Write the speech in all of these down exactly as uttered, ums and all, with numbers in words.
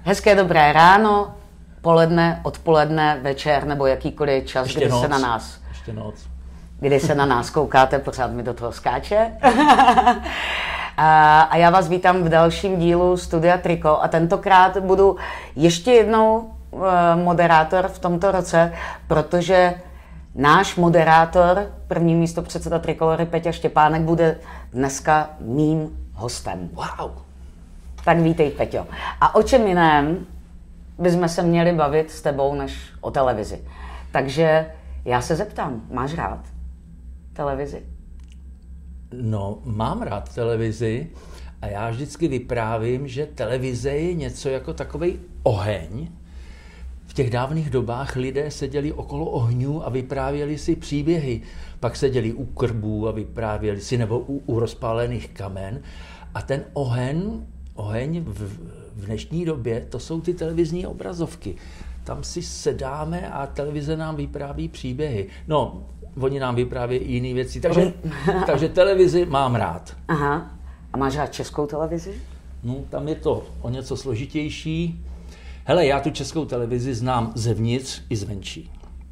Hezké dobré ráno, poledne, odpoledne, večer nebo jakýkoliv čas, Ještě kdy noc. se na nás... Ještě noc. Kdy se na nás koukáte, pořád mi do toho skáče. A já vás vítám v dalším dílu Studia Triko a tentokrát budu ještě jednou moderátor v tomto roce, protože náš moderátor, první místopředseda Trikolory Peťa Štěpánek, bude dneska mým hostem. Wow. Tak vítej, Peťo. A o čem jiném bychom se měli bavit s tebou než o televizi. Takže já se zeptám, máš rád televizi? No, mám rád televizi a já vždycky vyprávím, že televize je něco jako takovej oheň. V těch dávných dobách lidé seděli okolo ohňů a vyprávěli si příběhy. Pak seděli u krbů a vyprávěli si, nebo u, u rozpálených kamen. A ten oheň, oheň v, v dnešní době, to jsou ty televizní obrazovky. Tam si sedáme a televize nám vypráví příběhy. No, oni nám vypráví i jiné věci, takže, takže televizi mám rád. Aha. A máš rád českou televizi? No, tam je to o něco složitější. Hele, já tu českou televizi znám zevnitř i zvenčí.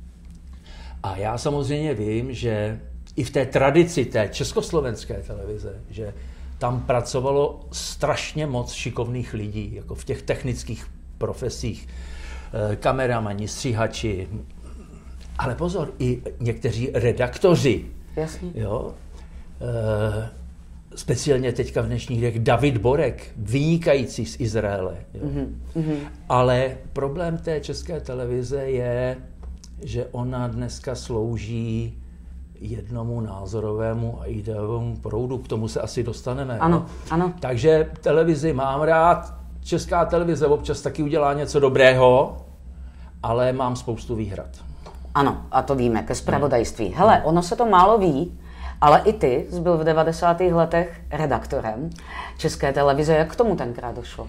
A já samozřejmě vím, že i v té tradici té československé televize, že tam pracovalo strašně moc šikovných lidí, jako v těch technických profesích, kameramani, stříhači, ale pozor, i někteří redaktoři. Jasně. Jo? E, speciálně teďka v dnešních dnech David Borek, vynikající z Izraele. Jo? Mm-hmm. Ale problém té české televize je, že ona dneska slouží jednomu názorovému a ideovému proudu. K tomu se asi dostaneme. Ano, no? ano. Takže televizi mám rád. Česká televize občas taky udělá něco dobrého, ale mám spoustu výhrad. Ano, a to víme, ke zpravodajství. Hele, ono se to málo ví, ale i ty jsi byl v devadesátých letech redaktorem České televize. Jak k tomu tenkrát došlo?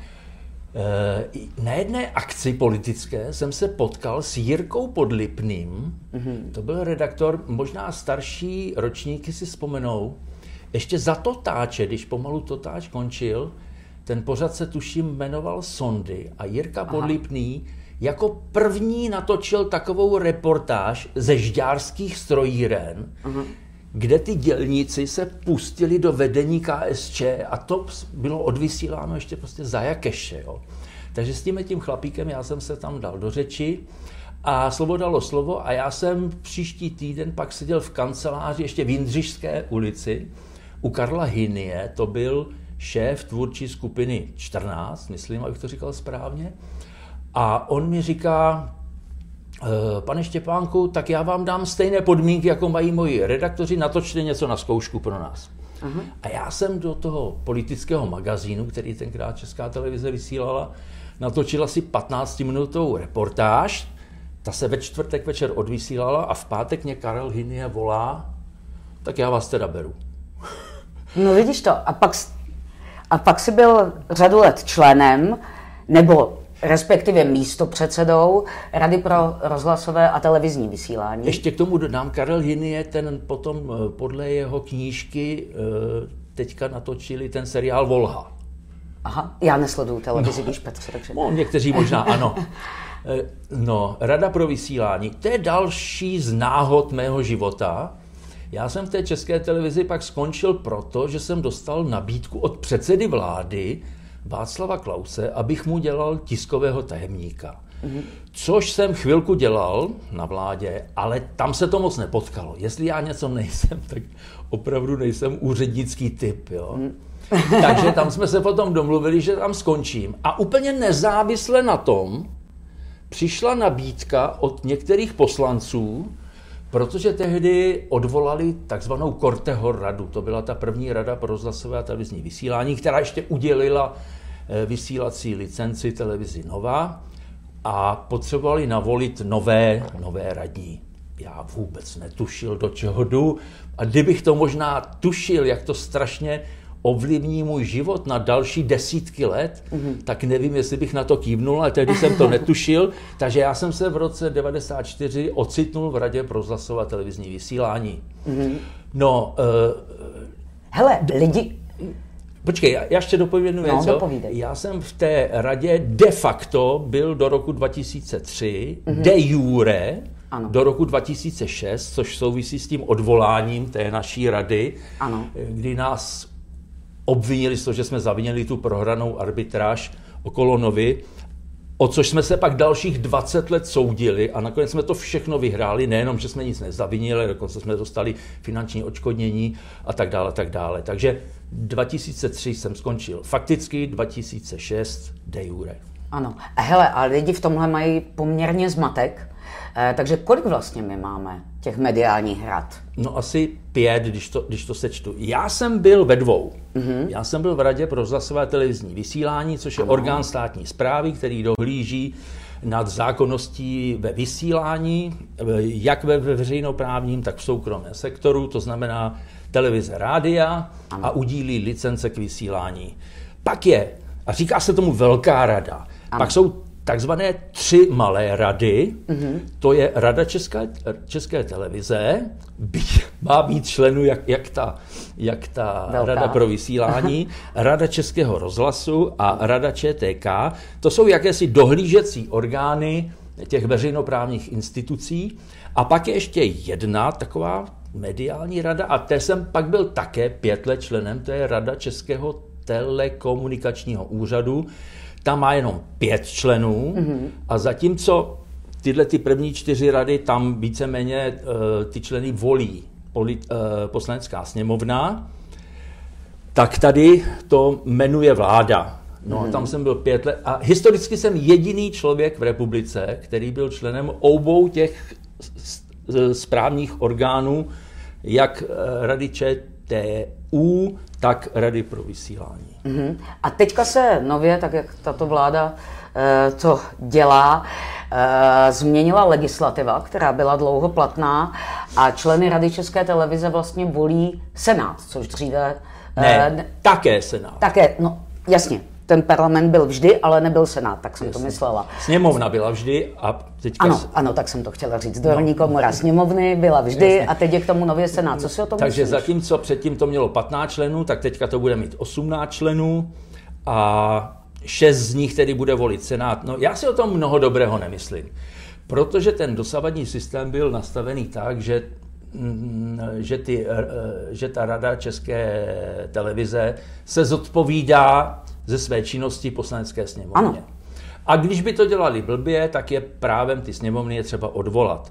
Na jedné akci politické jsem se potkal s Jirkou Podlipným. Mm-hmm. To byl redaktor, možná starší ročníky si vzpomenou. Ještě za Totáče, když pomalu Totáč končil, ten pořad se tuším jmenoval Sondy a Jirka Aha. Podlipný jako první natočil takovou reportáž ze žďárských strojíren, uh-huh. kde ty dělníci se pustili do vedení K S Č a to bylo odvysíláno ještě prostě za Jakeše. Jo. Takže s tím tím chlapíkem já jsem se tam dal do řeči a slovo dalo slovo a já jsem příští týden pak seděl v kanceláři ještě v Jindřišské ulici u Karla Hynie, to byl šéf tvůrčí skupiny čtrnáct, myslím, abych to říkal správně. A on mi říká, pane Štěpánku, tak já vám dám stejné podmínky, jako mají moji redaktoři, natočte něco na zkoušku pro nás. Uh-huh. A já jsem do toho politického magazínu, který tenkrát Česká televize vysílala, natočil asi patnáctiminutovou reportáž, ta se ve čtvrtek večer odvysílala a v pátek mě Karel Hynie volá, tak já vás teda beru. No vidíš to, a pak, a pak jsi byl řadu let členem, nebo respektive místopředsedou Rady pro rozhlasové a televizní vysílání. Ještě k tomu dodám, Karel Hynie, ten potom podle jeho knížky teďka natočili ten seriál Volha. Aha, já nesleduju televizi, no, víš, Petře, takže... No, někteří možná ano. No, Rada pro vysílání, to je další z náhod mého života. Já jsem v té České televizi pak skončil proto, že jsem dostal nabídku od předsedy vlády Václava Klause, abych mu dělal tiskového tajemníka. Mm-hmm. Což jsem chvilku dělal na vládě, ale tam se to moc nepotkalo. Jestli já něco nejsem, tak opravdu nejsem úřednický typ. Jo? Mm. Takže tam jsme se potom domluvili, že tam skončím. A úplně nezávisle na tom přišla nabídka od některých poslanců, protože tehdy odvolali takzvanou Korteho radu. To byla ta první rada pro rozhlasové a televizní vysílání, která ještě udělila vysílací licenci televizi Nova a potřebovali navolit nové, nové radní. Já vůbec netušil, do čeho jdu. A kdybych to možná tušil, jak to strašně ovlivní můj život na další desítky let, mm-hmm. tak nevím, jestli bych na to kývnul, ale tehdy jsem to netušil. Takže já jsem se v roce devadesát čtyři ocitnul v Radě pro rozhlasové a televizní vysílání. Mm-hmm. No, uh, hele, lidi... Počkej, já, já ještě dopovím jednu věc. No, já jsem v té radě de facto byl do roku dva tisíce tři, mm-hmm. de jure ano. do roku dva tisíce šest, což souvisí s tím odvoláním té naší rady, ano. kdy nás obvinili z toho, že jsme zavinili tu prohranou arbitráž okolo Novy, o což jsme se pak dalších dvacet let soudili a nakonec jsme to všechno vyhráli, nejenom, že jsme nic nezavinili, dokonce jsme dostali finanční odškodnění a tak dále, tak dále. Takže dva tisíce tři jsem skončil fakticky, dva tisíce šest de jure. Ano. A hele, a lidi v tomhle mají poměrně zmatek, eh, takže kolik vlastně my máme těch mediálních rad? No asi pět, když to, když to sečtu. Já jsem byl ve dvou. Mm-hmm. Já jsem byl v Radě pro rozhlasové televizní vysílání, což je ano. orgán státní správy, který dohlíží nad zákonností ve vysílání, jak ve veřejnoprávním, tak v soukromém sektoru, to znamená televize, rádia ano. a udílí licence k vysílání. Pak je, a říká se tomu velká rada, ano. pak jsou takzvané tři malé rady, mm-hmm. to je Rada České, České televize, by, má být členů jak, jak ta, jak ta Rada pro vysílání, Rada Českého rozhlasu a Rada Č T K. To jsou jakési dohlížecí orgány těch veřejnoprávních institucí. A pak je ještě jedna taková mediální rada, a té jsem pak byl také pět let členem, to je Rada Českého telekomunikačního úřadu. Tam má jenom pět členů mm-hmm. a zatímco tyhle ty první čtyři rady, tam víceméně uh, ty členy volí polit, uh, poslanecká sněmovna, tak tady to jmenuje vláda. No mm-hmm. a tam jsem byl pět let a historicky jsem jediný člověk v republice, který byl členem obou těch správních orgánů, jak Rady Č T U, tak Rady pro vysílání. Mm-hmm. A teďka se nově, tak jak tato vláda e, to dělá, e, změnila legislativa, která byla dlouho platná a členy Rady České televize vlastně volí Senát, což dříve... E, ne, ne, také Senát. Také, no jasně. Ten parlament byl vždy, ale nebyl Senát, tak jsem Jasně. to myslela. Sněmovna byla vždy a teďka... Ano, ano, tak jsem to chtěla říct. Dolní no. komora sněmovny byla vždy Jasně. a teď je k tomu nově Senát. Co si o tom Takže myslíš? zatímco předtím to mělo patnáct členů, tak teďka to bude mít osmnáct členů a šest z nich tedy bude volit Senát. No já si o tom mnoho dobrého nemyslím, protože ten dosavadní systém byl nastavený tak, že Že, ty, že ta Rada České televize se zodpovídá ze své činnosti poslanecké sněmovně. Ano. A když by to dělali blbě, tak je právem ty sněmovny je třeba odvolat.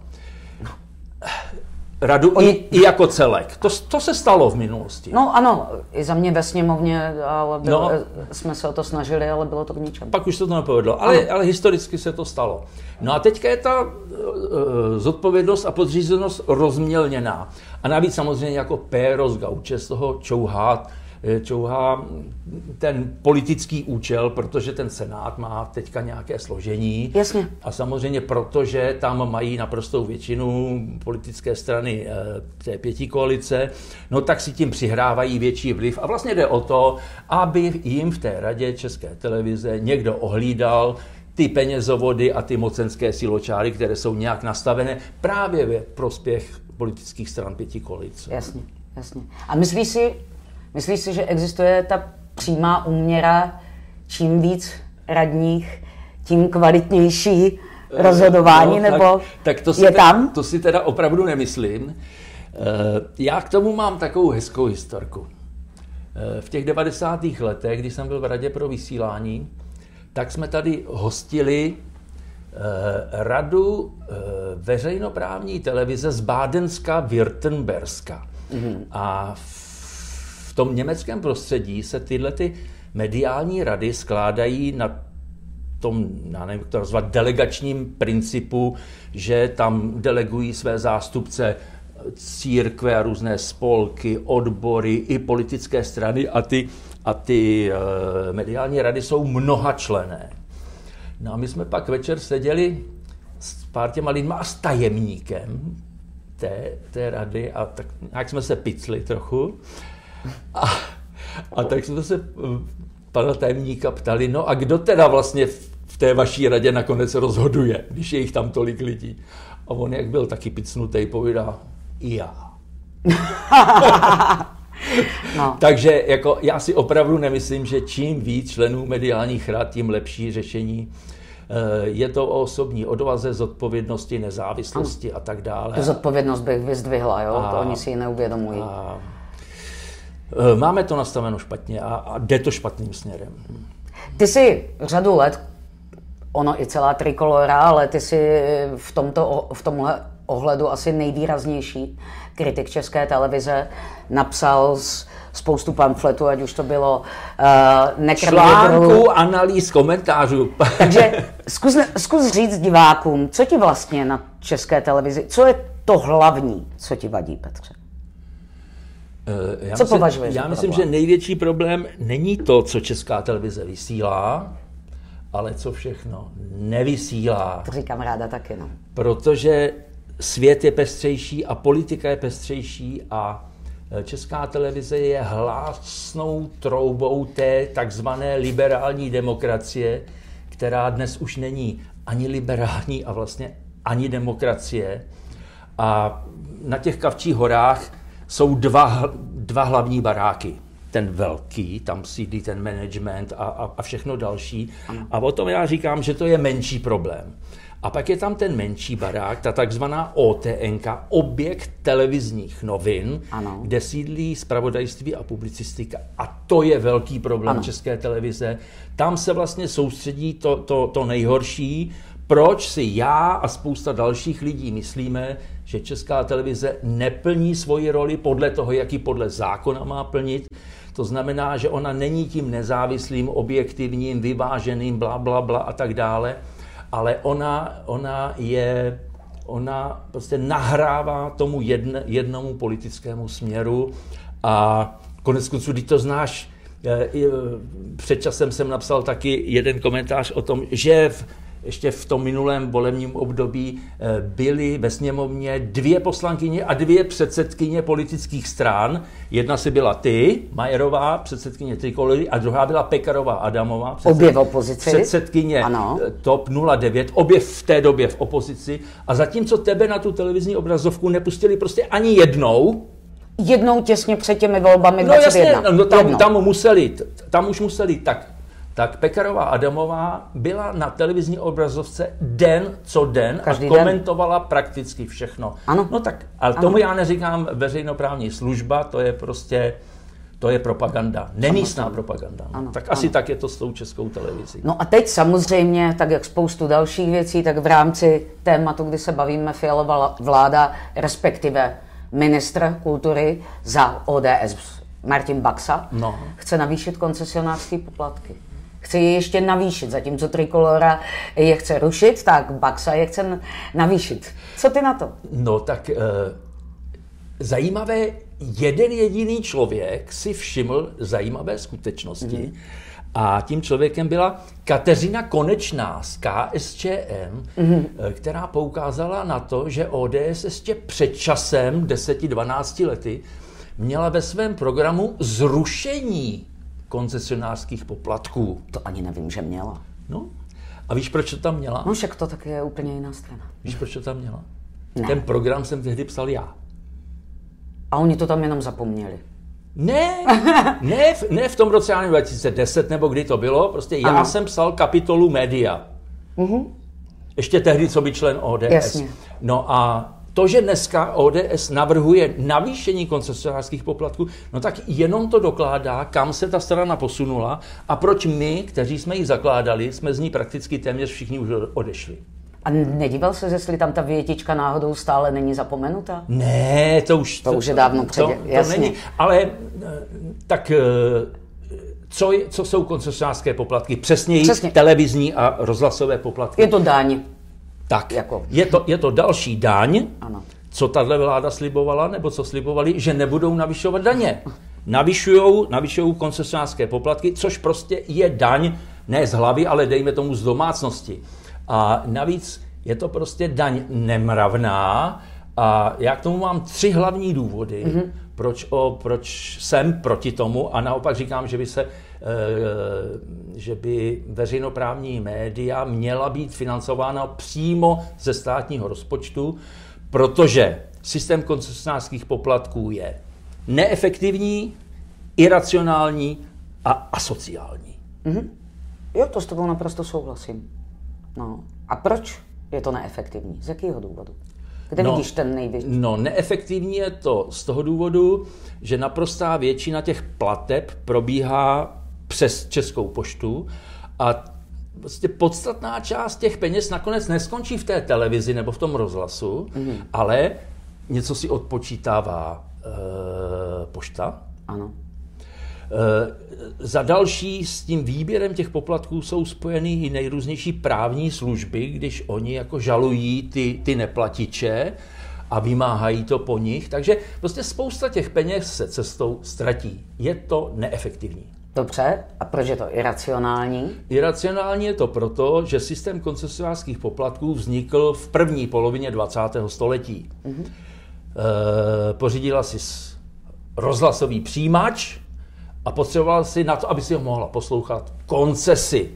Radu Oni... i, i jako celek. To, to se stalo v minulosti. No ano, i za mě ve sněmovně, ale bylo, no, jsme se o to snažili, ale bylo to k ničemu. Pak už se to nepovedlo, ale, ale historicky se to stalo. No a teďka je ta uh, zodpovědnost a podřízenost rozmělněná. A navíc samozřejmě jako péro z gauče z toho čouhá, čouhá ten politický účel, protože ten Senát má teďka nějaké složení. Jasně. A samozřejmě protože tam mají naprostou většinu politické strany té pětikoalice, no tak si tím přihrávají větší vliv. A vlastně jde o to, aby jim v té Radě České televize někdo ohlídal ty penězovody a ty mocenské siločáry, které jsou nějak nastavené právě ve prospěch politických stran pětikoalice. Jasně, jasně. A myslíš si, myslíš si, že existuje ta přímá úměra, čím víc radních, tím kvalitnější rozhodování, no, nebo tak, tak to si je te, tam? To si teda opravdu nemyslím. Já k tomu mám takovou hezkou historku. V těch devadesátých letech, když jsem byl v Radě pro vysílání, tak jsme tady hostili radu veřejnoprávní televize z Bádenska-Württemberska. Mm-hmm. A v tom německém prostředí se tyhle ty mediální rady skládají na tom, já nevím, jak to nazvat, delegačním principu, že tam delegují své zástupce církve a různé spolky, odbory i politické strany a ty, a ty uh, mediální rady jsou mnohačlenné. No a my jsme pak večer seděli s pár těma lidma a s tajemníkem té, té rady a tak nějak jsme se picli trochu. A, a tak jsme se pana tajemníka ptali, no a kdo teda vlastně v té vaší radě nakonec rozhoduje, když je jich tam tolik lidí. A on, jak byl taky picnutej, povídá, i já. No. Takže jako já si opravdu nemyslím, že čím víc členů mediálních rad, tím lepší řešení. Je to o osobní odvaze, zodpovědnosti, nezávislosti ano. a tak dále. Tu zodpovědnost bych vyzdvihla, jo? A, to oni si ji neuvědomují. A, máme to nastaveno špatně a, a jde to špatným směrem. Ty jsi řadu let, ono i celá Trikolora, ale ty jsi v, tomto, v tomhle ohledu asi nejvýraznější kritik České televize, napsal z, spoustu pamfletů, ať už to bylo uh, nekrvě článků, analýz, komentářů. Takže zkus, zkus říct divákům, co ti vlastně na České televizi, co je to hlavní, co ti vadí, Petře? Uh, já co myslím, považuješ? Já myslím, že největší problém není to, co Česká televize vysílá, ale co všechno nevysílá. To říkám ráda taky, no. Protože svět je pestřejší a politika je pestřejší a Česká televize je hlásnou troubou té takzvané liberální demokracie, která dnes už není ani liberální a vlastně ani demokracie. A na těch Kavčích horách jsou dva, dva hlavní baráky. Ten velký, tam sídlí ten management a, a, a všechno další. Ano. A o tom já říkám, že to je menší problém. A pak je tam ten menší barák, ta takzvaná O T N K, objekt televizních novin, ano. kde sídlí zpravodajství a publicistika. A to je velký problém ano. České televize. Tam se vlastně soustředí to, to, to nejhorší. Proč si já a spousta dalších lidí myslíme, že Česká televize neplní svoji roli podle toho, jak ji podle zákona má plnit. To znamená, že ona není tím nezávislým, objektivním, vyváženým, bla, bla, bla a tak dále. Ale ona, ona je, ona prostě nahrává tomu jedne, jednomu politickému směru a konec konců, když to znáš, před časem jsem napsal taky jeden komentář o tom, že v, ještě v tom minulém volebním období byly ve sněmovně dvě poslankyně a dvě předsedkyně politických stran. Jedna si byla ty, Majerová, předsedkyně Trikolory, a druhá byla Pekarová Adamová, předsed... obě v opozici. předsedkyně ano. TOP nula devět, obě v té době v opozici. A zatímco tebe na tu televizní obrazovku nepustili prostě ani jednou, jednou těsně před těmi volbami no dvacet jedna. Jasně, no tam, tam museli, tam už museli, tak tak Pekarová Adamová byla na televizní obrazovce den co den Každý a komentovala den. Prakticky všechno. Ano. No tak, ale ano. tomu já neříkám veřejnoprávní služba, to je prostě, to je propaganda. Nemístná propaganda. No. Ano. Tak asi ano. tak je to s tou Českou televizí. No a teď samozřejmě, tak jak spoustu dalších věcí, tak v rámci tématu, kdy se bavíme, Fialova vláda, respektive ministr kultury za O D S Martin Baxa, no. chce navýšit koncesionářské poplatky. Chce je ještě navýšit, zatímco Trikolora je chce rušit, tak Baxa je chce navýšit. Co ty na to? No tak e, zajímavé, jeden jediný člověk si všiml zajímavé skutečnosti mm. a tím člověkem byla Kateřina Konečná z K S Č M, mm. která poukázala na to, že O D S ještě před časem, deseti dvanácti lety, měla ve svém programu zrušení koncesionářských poplatků. To ani nevím, že měla. No, a víš, proč to tam měla? No však to taky je úplně jiná strana. Víš, proč to tam měla? Ne. Ten program jsem tehdy psal já. A oni to tam jenom zapomněli. Ne, ne, ne v tom roce dva tisíce deset, nebo kdy to bylo, prostě já ano. jsem psal kapitolu média. Uh-huh. Ještě tehdy, co by člen O D S. Jasně. No a to, že dneska O D S navrhuje navýšení koncesionářských poplatků, no tak jenom to dokládá, kam se ta strana posunula a proč my, kteří jsme ji zakládali, jsme z ní prakticky téměř všichni už odešli. A nedíval se, jestli tam ta větička náhodou stále není zapomenuta? Ne, to už... To, to už je dávno předě, to, jasně. To není, ale tak... Co, je, co jsou koncesionářské poplatky? Přesněji Přesně. televizní a rozhlasové poplatky. Je to daň. Tak, jako. je, to, je to další daň, ano. co tahle vláda slibovala, nebo co slibovali, že nebudou navyšovat daně. Navyšujou, navyšujou koncesionářské poplatky, což prostě je daň, ne z hlavy, ale dejme tomu z domácnosti. A navíc je to prostě daň nemravná a já k tomu mám tři hlavní důvody, mm-hmm. proč, o, proč jsem proti tomu a naopak říkám, že by se že by veřejnoprávní média měla být financována přímo ze státního rozpočtu, protože systém koncesionářských poplatků je neefektivní, iracionální a asociální. Mm-hmm. Jo, to s tebou naprosto souhlasím. No. A proč je to neefektivní? Z jakého důvodu? Kde no, vidíš ten největší? No, neefektivní je to z toho důvodu, že naprostá většina těch plateb probíhá přes Českou poštu a vlastně podstatná část těch peněz nakonec neskončí v té televizi nebo v tom rozhlasu, mm-hmm. ale něco si odpočítává e, pošta. Ano. E, za další s tím výběrem těch poplatků jsou spojeny i nejrůznější právní služby, když oni jako žalují ty, ty neplatiče a vymáhají to po nich. Takže prostě spousta těch peněz se cestou ztratí. Je to neefektivní. Dobře, a proč je to iracionální? Iracionální je to proto, že systém koncesionářských poplatků vznikl v první polovině dvacátého století. Mm-hmm. E, pořídila si rozhlasový přijímač a potřebovala si na to, aby si ho mohla poslouchat, koncesi.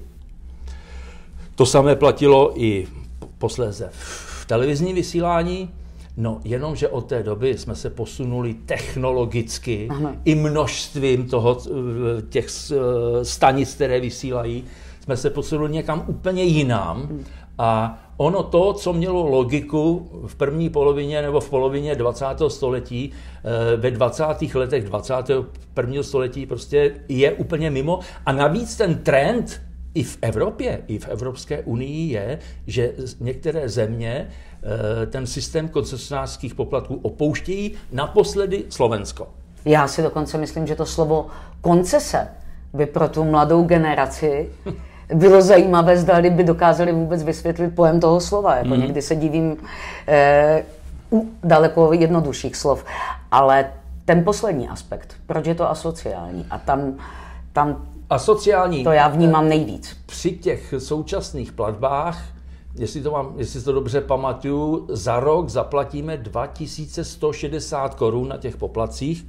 To samé platilo i posléze v televizním vysílání, no jenomže od té doby jsme se posunuli technologicky Aha. i množstvím toho, těch stanic, které vysílají, jsme se posunuli někam úplně jinam a ono to, co mělo logiku v první polovině nebo v polovině dvacátého století, ve dvacátých letech dvacátého prvního století prostě je úplně mimo. A navíc ten trend i v Evropě, i v Evropské unii je, že některé země ten systém koncesionářských poplatků opouštějí, naposledy Slovensko. Já si dokonce myslím, že to slovo koncese by pro tu mladou generaci bylo zajímavé, zda by dokázali vůbec vysvětlit pojem toho slova. Jako mm. Někdy se divím eh, u daleko jednodušších slov. Ale ten poslední aspekt, proč je to asociální? A tam, tam asociální, to já vnímám nejvíc. Při těch současných platbách, jestli to, mám, jestli to dobře pamatuju, za rok zaplatíme dva tisíce sto šedesát korun na těch poplatcích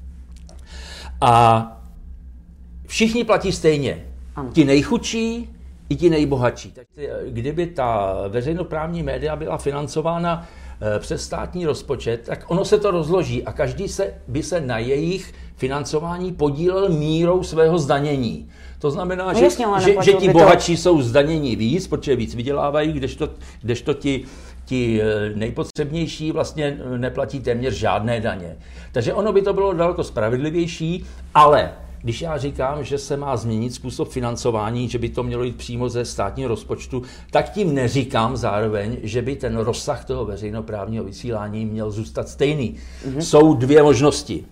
a všichni platí stejně. Ano. Ti nejchudší i ti nejbohatší. Takže kdyby ta veřejnoprávní média byla financována přes státní rozpočet, tak ono se to rozloží a každý se, by se na jejich financování podílel mírou svého zdanění. To znamená, no, že, jasně, že, že ti bohatší to... jsou zdanění víc, protože víc vydělávají, kdežto, kdežto ti, ti nejpotřebnější vlastně neplatí téměř žádné daně. Takže ono by to bylo daleko spravedlivější, ale když já říkám, že se má změnit způsob financování, že by to mělo jít přímo ze státního rozpočtu, tak tím neříkám zároveň, že by ten rozsah toho veřejnoprávního vysílání měl zůstat stejný. Mm-hmm. Jsou dvě možnosti.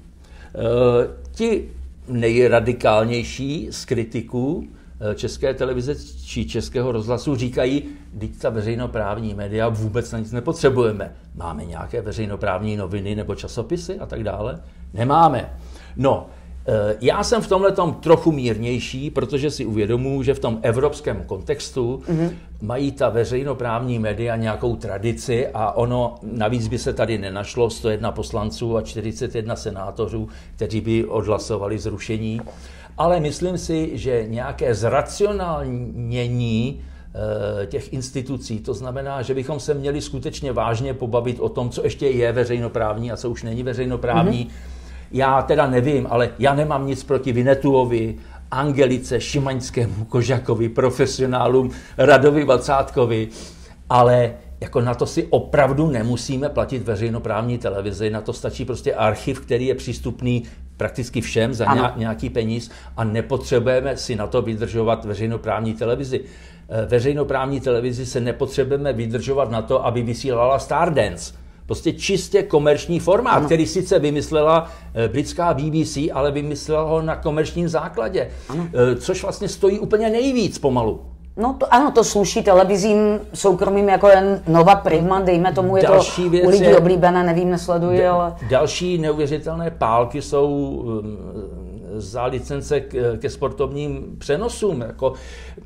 E, ti nejradikálnější z kritiků České televize či Českého rozhlasu říkají, vždyť ta veřejnoprávní média vůbec na nic nepotřebujeme. Máme nějaké veřejnoprávní noviny nebo časopisy a tak dále? Nemáme. No, já jsem v tomhletom trochu mírnější, protože si uvědomuji, že v tom evropském kontextu mm-hmm. mají ta veřejnoprávní média nějakou tradici a ono navíc by se tady nenašlo sto jedna poslanců a čtyřicet jedna senátorů, kteří by odhlasovali zrušení. Ale myslím si, že nějaké zracionálnění těch institucí, to znamená, že bychom se měli skutečně vážně pobavit o tom, co ještě je veřejnoprávní a co už není veřejnoprávní. Mm-hmm. Já teda nevím, ale já nemám nic proti Vinetuovi, Angelice, Šimaňskému, Kožakovi, profesionálům, Radovi Vacátkovi, ale jako na to si opravdu nemusíme platit veřejnoprávní televizi, na to stačí prostě archiv, který je přístupný prakticky všem za ano. nějaký peníz a nepotřebujeme si na to vydržovat veřejnoprávní televizi. Veřejnoprávní televizi se nepotřebujeme vydržovat na to, aby vysílala Stardance. Prostě čistě komerční formát, ano. který sice vymyslela britská B B C, ale vymyslela ho na komerčním základě, ano. což vlastně stojí úplně nejvíc pomalu. No to, ano, to sluší televizím soukromým jako jen Nova Prima, dejme tomu, je další to u lidí je, oblíbené, nevím, nesleduji, d- ale... Další neuvěřitelné pálky jsou um, za licence k, ke sportovním přenosům. Jako,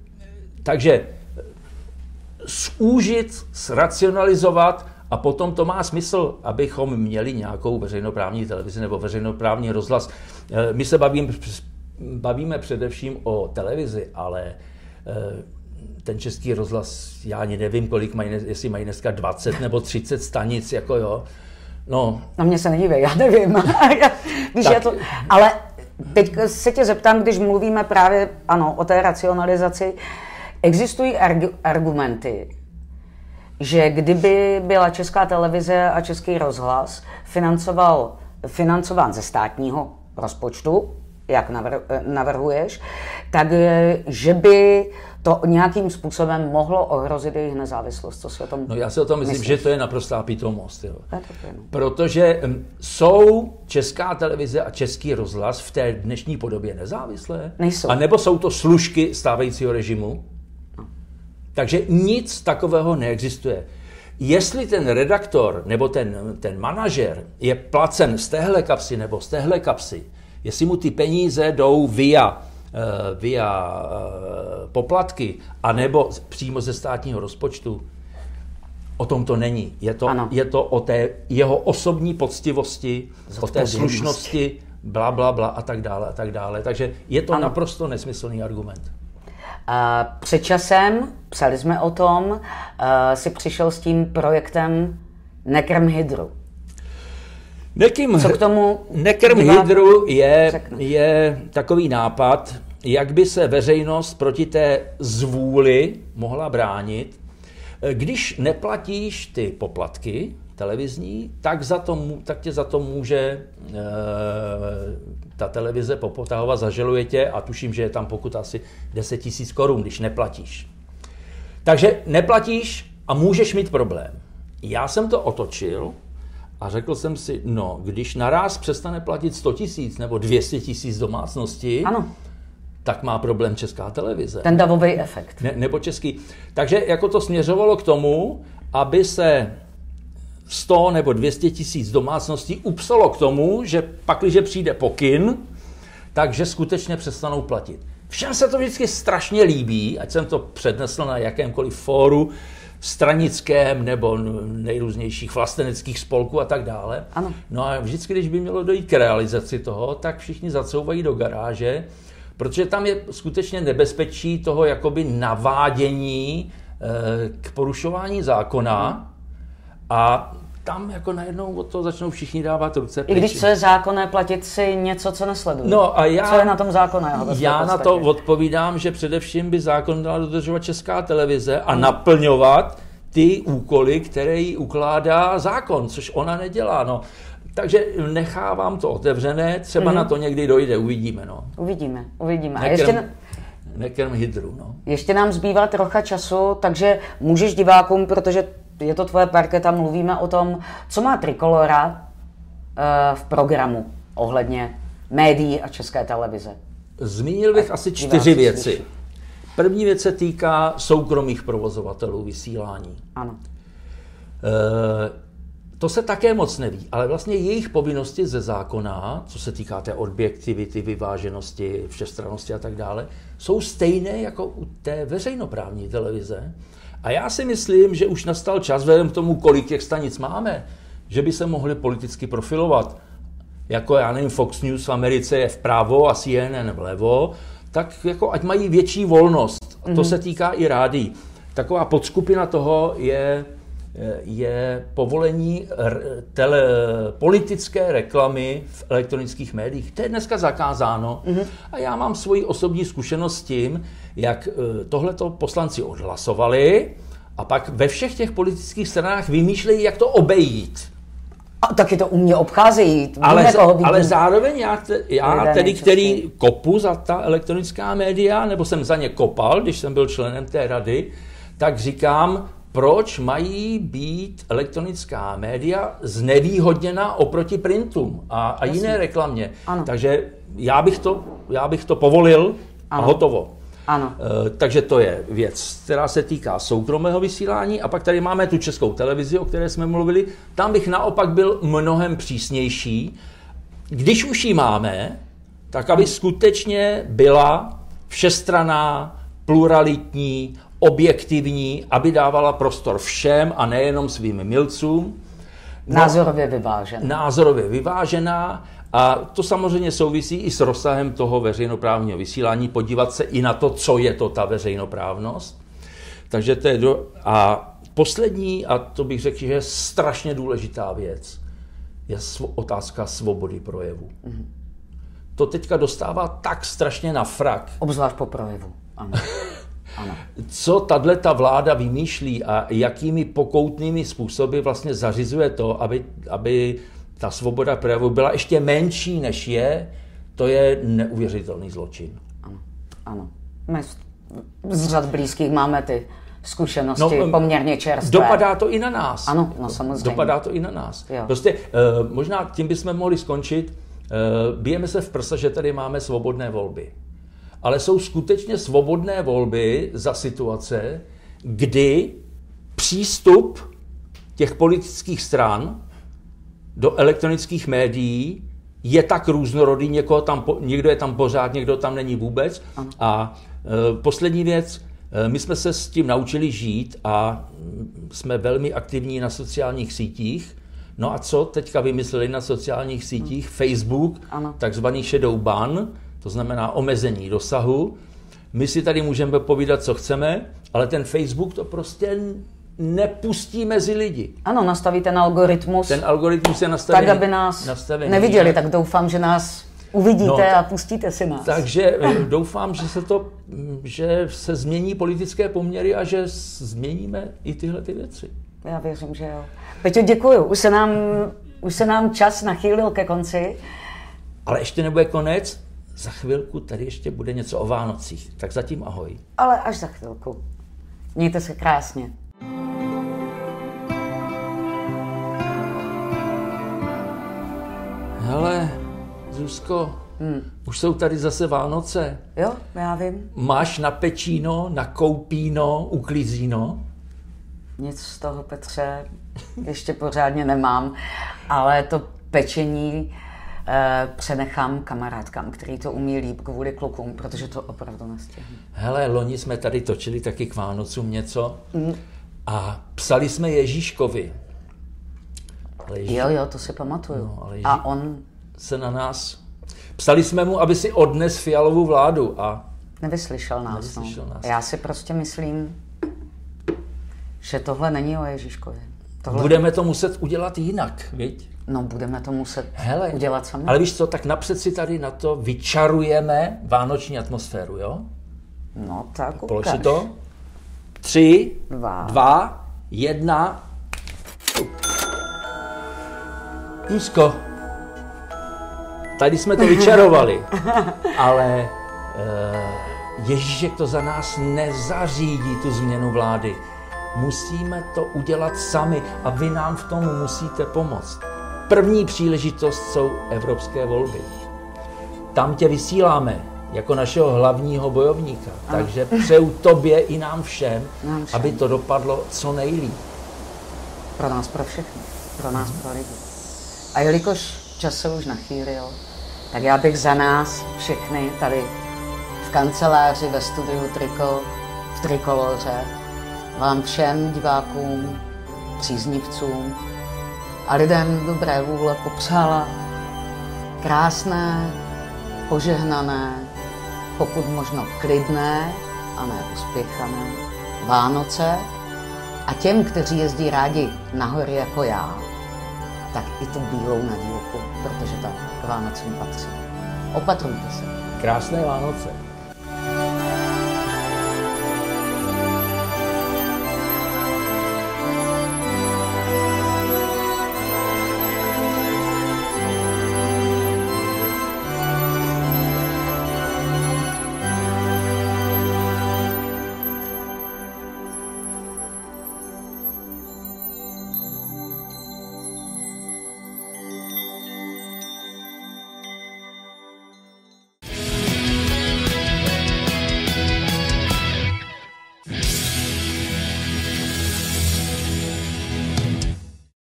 takže zúžit, zracionalizovat a potom to má smysl, abychom měli nějakou veřejnoprávní televizi nebo veřejnoprávní rozhlas. My se bavíme, bavíme především o televizi, ale ten Český rozhlas, já ani nevím, kolik mají, jestli mají dneska dvacet nebo třicet stanic, jako jo. No, no mě se nedívej, já nevím. Víš, tak, já to, ale teď se tě zeptám, když mluvíme právě ano, o té racionalizaci, existují argu- argumenty, že kdyby byla Česká televize a Český rozhlas financoval, financován ze státního rozpočtu, jak navrhuješ, tak že by to nějakým způsobem mohlo ohrozit jejich nezávislost. Co si o tom No já si o tom myslím, myslíš? že to je naprostá pitomost. Jo. To je to, Protože jsou Česká televize a Český rozhlas v té dnešní podobě nezávislé? Nejsou. A nebo jsou to služky stávajícího režimu? Takže nic takového neexistuje. Jestli ten redaktor nebo ten, ten manažer je placen z téhle kapsy nebo z téhle kapsy, jestli mu ty peníze jdou via, uh, via uh, poplatky anebo přímo ze státního rozpočtu, o tom to není. Je to, je to o té jeho osobní poctivosti, o té slušnosti, bla, bla, bla a tak dále a tak dále. Takže je to ano. naprosto nesmyslný argument. Uh, před časem, psali jsme o tom, uh, si přišel s tím projektem Nekrm hydru. Nekrm, Co k tomu Nekrm hydru je, je takový nápad, jak by se veřejnost proti té zvůli mohla bránit. Když neplatíš ty poplatky televizní, tak, za to, tak tě za to může e, ta televize popotahovat, zažaluje tě a tuším, že je tam pokuta asi deset tisíc korun, když neplatíš. Takže neplatíš a můžeš mít problém. Já jsem to otočil a řekl jsem si, no, když naráz přestane platit sto tisíc nebo dvě stě tisíc domácností, ano. tak má problém Česká televize. Ten davový efekt. Ne, nebo český. Takže jako to směřovalo k tomu, aby se sto nebo dvě stě tisíc domácností upsalo k tomu, že pakliže přijde pokyn, takže skutečně přestanou platit. Všem se to vždycky strašně líbí, ať jsem to přednesl na jakémkoliv fóru, stranickém nebo nejrůznějších vlasteneckých spolků a tak dále. Ano. No a vždycky, když by mělo dojít k realizaci toho, tak všichni zacouvají do garáže, protože tam je skutečně nebezpečí toho jakoby navádění e, k porušování zákona a tam jako najednou od toho začnou všichni dávat ruce pryč. I když co je zákonné, platit si něco, co nesleduje. No a já, co je na tom zákonné? Já na to odpovídám, že především by zákon dala dodržovat Česká televize a naplňovat ty úkoly, které jí ukládá zákon, což ona nedělá. No. Takže nechávám to otevřené, třeba mm-hmm. na to někdy dojde, uvidíme. No. Uvidíme, uvidíme. Nekrm, a ještě... nekrm hydru. No. Ještě nám zbývá trocha času, takže můžeš divákům, protože je to tvoje parketa, mluvíme o tom, co má Trikolora uh, v programu ohledně médií a České televize. Zmínil bych a asi čtyři věci. Slyší. První věc se týká soukromých provozovatelů vysílání. Ano. Uh, To se také moc neví, ale vlastně jejich povinnosti ze zákona, co se týká té objektivity, vyváženosti, všestrannosti a tak dále, jsou stejné jako u té veřejnoprávní televize. A já si myslím, že už nastal čas, vzhledem k tomu, kolik těch stanic máme, že by se mohli politicky profilovat. Jako, já nevím, Fox News v Americe je vpravo a C N N vlevo, tak jako ať mají větší volnost. A to mm-hmm. se týká i rádií. Taková podskupina toho je... je povolení tele, politické reklamy v elektronických médiích. To je dneska zakázáno. Mm-hmm. A já mám svoji osobní zkušenost s tím, jak tohleto poslanci odhlasovali a pak ve všech těch politických stranách vymýšlejí, jak to obejít. A taky to u mě obcházejí. Ale, ale zároveň já, te, já tedy, který kopu za ta elektronická média, nebo jsem za ně kopal, když jsem byl členem té rady, tak říkám, proč mají být elektronická média znevýhodněna oproti printům a, a jiné reklamě. Ano. Takže já bych to, já bych to povolil ano. a hotovo. Ano. E, takže to je věc, která se týká soukromého vysílání. A pak tady máme tu Českou televizi, o které jsme mluvili. Tam bych naopak byl mnohem přísnější. Když už ji máme, tak aby skutečně byla všestranná, pluralitní, objektivní, aby dávala prostor všem a nejenom svým milcům. No, názorově vyvážená. Názorově vyvážená a to samozřejmě souvisí i s rozsahem toho veřejnoprávního vysílání, podívat se i na to, co je to ta veřejnoprávnost. Takže to je do... A poslední, a to bych řekl, že je strašně důležitá věc, je svo- otázka svobody projevu. Mm-hmm. To teďka dostává tak strašně na frak. Obzvlášť po projevu, ano. Ano. Co tato vláda vymýšlí a jakými pokoutnými způsoby vlastně zařizuje to, aby, aby ta svoboda projevu byla ještě menší, než je, to je neuvěřitelný zločin. Ano, ano. My z řad blízkých máme ty zkušenosti no, poměrně čerstvé. Dopadá to i na nás. Ano, no samozřejmě. Dopadá to i na nás. Jo. Prostě možná tím bychom mohli skončit. Bijeme se v prsa, že tady máme svobodné volby. Ale jsou skutečně svobodné volby za situace, kdy přístup těch politických stran do elektronických médií je tak různorodý, někoho tam, někdo je tam pořád, někdo tam není vůbec. Ano. A e, poslední věc, e, my jsme se s tím naučili žít a jsme velmi aktivní na sociálních sítích. No a co teďka vymysleli na sociálních sítích? Ano. Facebook, ano. Takzvaný shadow ban, to znamená omezení dosahu. My si tady můžeme povídat, co chceme, ale ten Facebook to prostě nepustí mezi lidi. Ano, nastaví ten algoritmus. Ten algoritmus je nastavený. Tak, aby nás nastavený, neviděli, tak doufám, že nás uvidíte no, a pustíte si nás. Takže doufám, že se to, že se změní politické poměry a že změníme i tyhle ty věci. Já věřím, že jo. Peťo, děkuju. Už se nám, už se nám čas nachýlil ke konci. Ale ještě nebude konec. Za chvilku tady ještě bude něco o Vánocích. Tak zatím ahoj. Ale až za chvilku. Mějte se krásně. Hele, Zuzko, hmm. už jsou tady zase Vánoce. Jo, já vím. Máš na pečíno, na koupíno, uklízíno? Nic z toho, Petře, ještě pořádně nemám, ale to pečení eh, přenechám kamarádkám, který to umí líp kvůli klukům, protože to opravdu nestihnu. Hele, loni jsme tady točili taky k Vánocům něco mm. a psali jsme Ježíškovi. Ježíš... Jo, jo, to si pamatuju. No, ale Ježíš... A on... se na nás... Psali jsme mu, aby si odnes Fialovou vládu a... Nevyslyšel nás. Nevyslyšel no. nás. Já si prostě myslím, že tohle není o Ježíškovi. Tohle... Budeme to muset udělat jinak, viď? No, budeme to muset Hele, udělat sami. Ale víš co, tak napřed si tady na to vyčarujeme vánoční atmosféru, jo? No, tak ukáž. Polož si to. Tři, dva, dva jedna... Zuzko, tady jsme to vyčarovali, ale uh, Ježíšek to za nás nezařídí, tu změnu vlády. Musíme to udělat sami a vy nám v tom musíte pomoct. První příležitost jsou evropské volby. Tam tě vysíláme jako našeho hlavního bojovníka, ano. Takže přeju tobě i nám všem, nám všem, aby to dopadlo co nejlíp. Pro nás, pro všechny, pro nás, pro lidi. A jelikož čas se už nachýlil, tak já bych za nás všechny tady v kanceláři ve studiu Triko, v Trikoloře, vám všem divákům, příznivcům a lidem dobré vůle popřála krásné, požehnané, pokud možno klidné a ne uspěchané Vánoce a těm, kteří jezdí rádi na hory jako já, tak i tu bílou nadílku, protože ta k Vánocům patří. Opatrujte se. Krásné Vánoce.